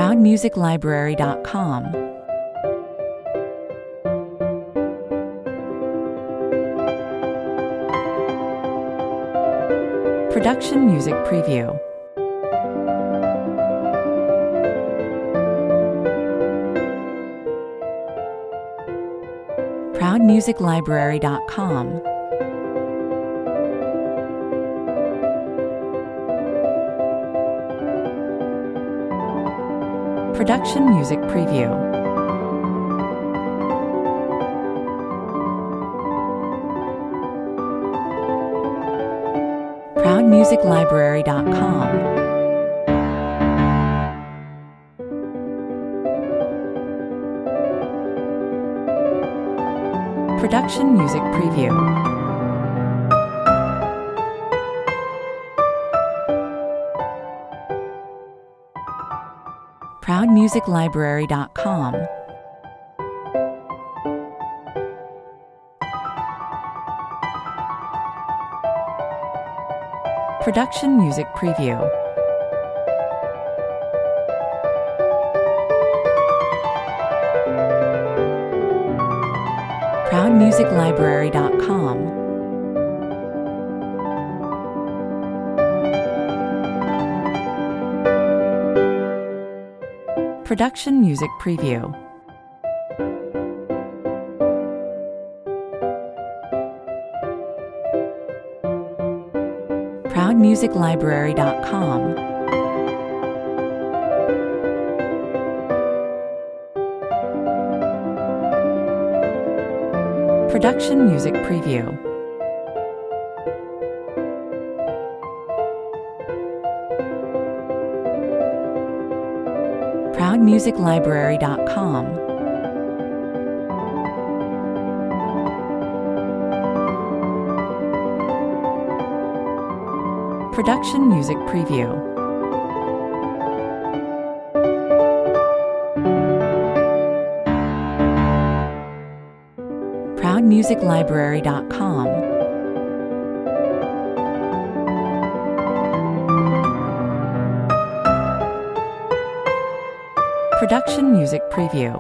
ProudMusicLibrary.com. Production Music Preview. ProudMusicLibrary.com. Production Music Preview. ProudMusicLibrary.com. Production Music Preview. ProudMusicLibrary.com. Production Music Preview. ProudMusicLibrary.com. Production Music Preview. ProudMusicLibrary.com. Production Music Preview. ProudMusicLibrary.com. Production Music Preview. ProudMusicLibrary.com. Production Music Preview.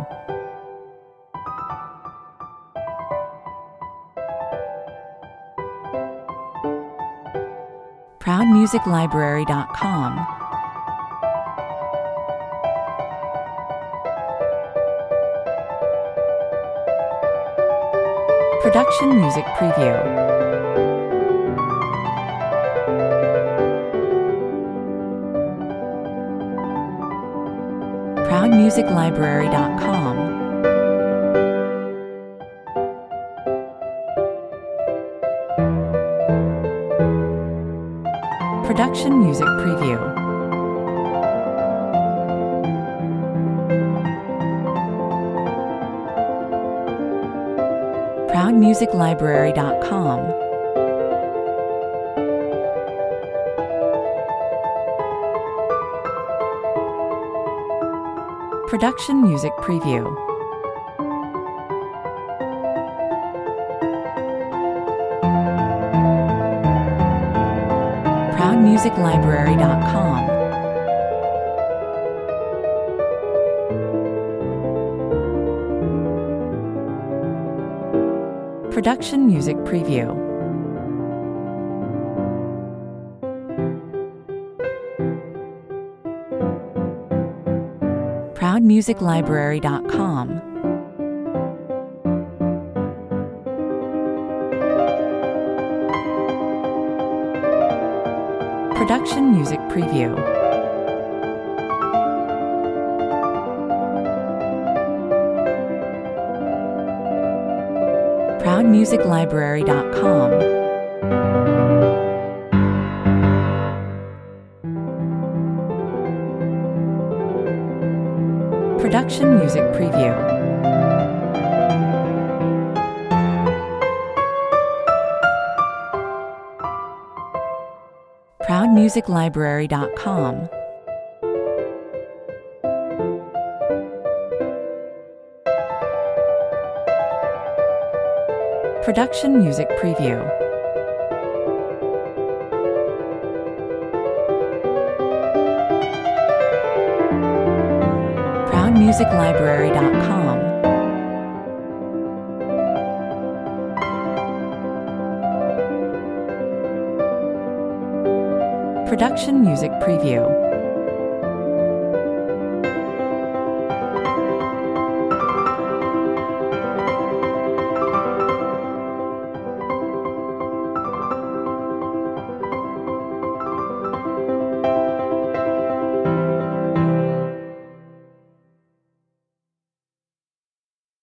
ProudMusicLibrary.com. Production Music Preview. ProudMusicLibrary.com. Production Music Preview. ProudMusicLibrary.com. Production Music Preview. ProudMusicLibrary.com. Production Music Preview. ProudMusicLibrary.com. Production Music Preview. ProudMusicLibrary.com. Production Music Preview. ProudMusicLibrary.com. Production Music Preview. musiclibrary.com. Production Music Preview.